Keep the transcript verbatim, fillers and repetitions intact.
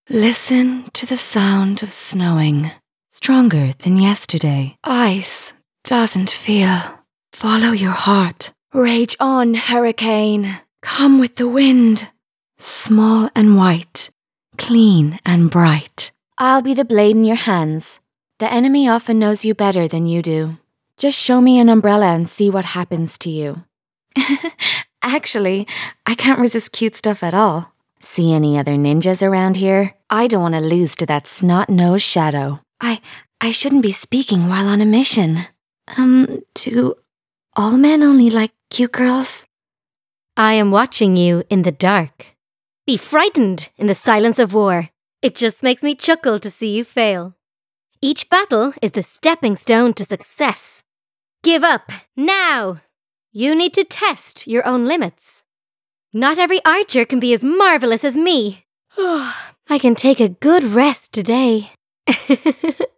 Listen to the sound of snowing, stronger than yesterday. Ice doesn't feel. Follow your heart. Rage on, hurricane. Come with the wind. Small and white, clean and bright. I'll be the blade in your hands. The enemy often knows you better than you do. Just show me an umbrella and see what happens to you. Actually, I can't resist cute stuff at all. See any other ninjas around here? I don't want to lose to that snot-nosed shadow. I I shouldn't be speaking while on a mission. Um, do all men only like cute girls? I am watching you in the dark. Be frightened in the silence of war. It just makes me chuckle to see you fail. Each battle is the stepping stone to success. Give up, now! You need to test your own limits. Not every archer can be as marvelous as me. I can take a good rest today.